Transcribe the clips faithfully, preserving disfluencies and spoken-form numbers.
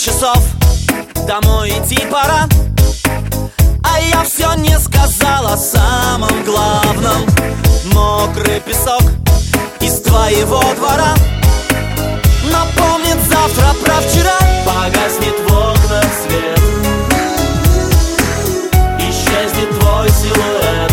часов, домой идти пора, а я все не сказал о самом главном. Мокрый песок из твоего двора напомнит завтра про вчера. Погаснет в окнах свет, исчезнет твой силуэт,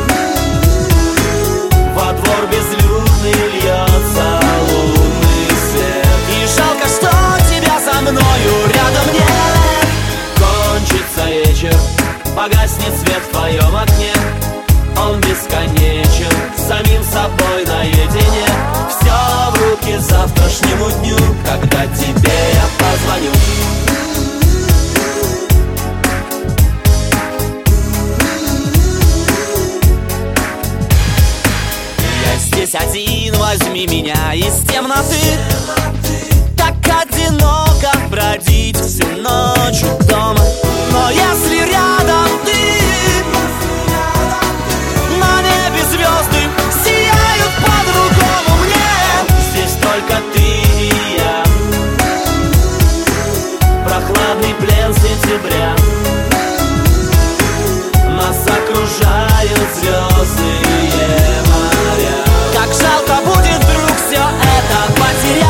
во двор безлюдный льется лунный свет. И жалко, что тебя со мною рядом нет. Кончится вечер, погаснет свет в твоем окне, он бесконечен, с самим собой наедине. Все в руки завтрашнему дню, когда тебе я позвоню. Я здесь один, возьми меня из темноты. Так одиноко бродить всю ночь у дома, но если рядом ты, на небе звезды сияют по-другому мне. Здесь только ты и я, прохладный плен сентября, нас окружают звездные моря. Как жалко будет вдруг все это потерять.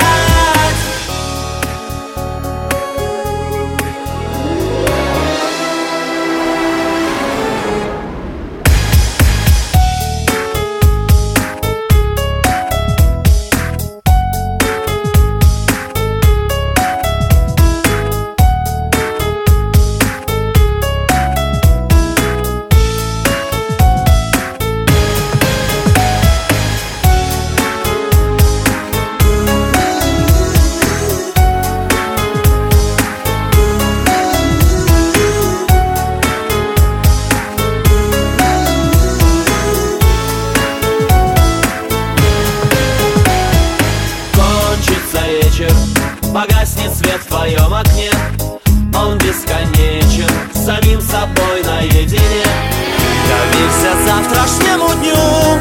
Погаснет свет в твоем окне, он бесконечен, с самим собой наедине. Доверься завтрашнему дню,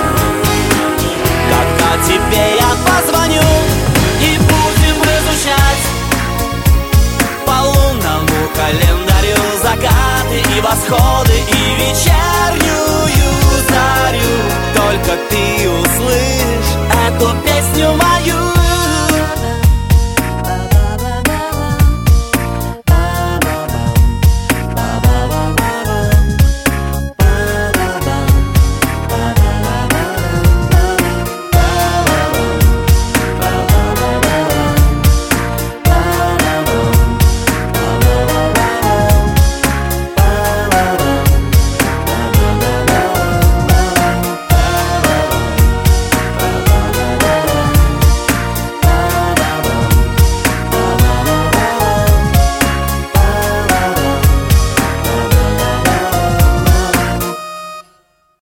когда тебе я позвоню, и будем изучать по лунному календарю закаты и восходы и вечернюю зарю. Только ты услышь эту песню мою.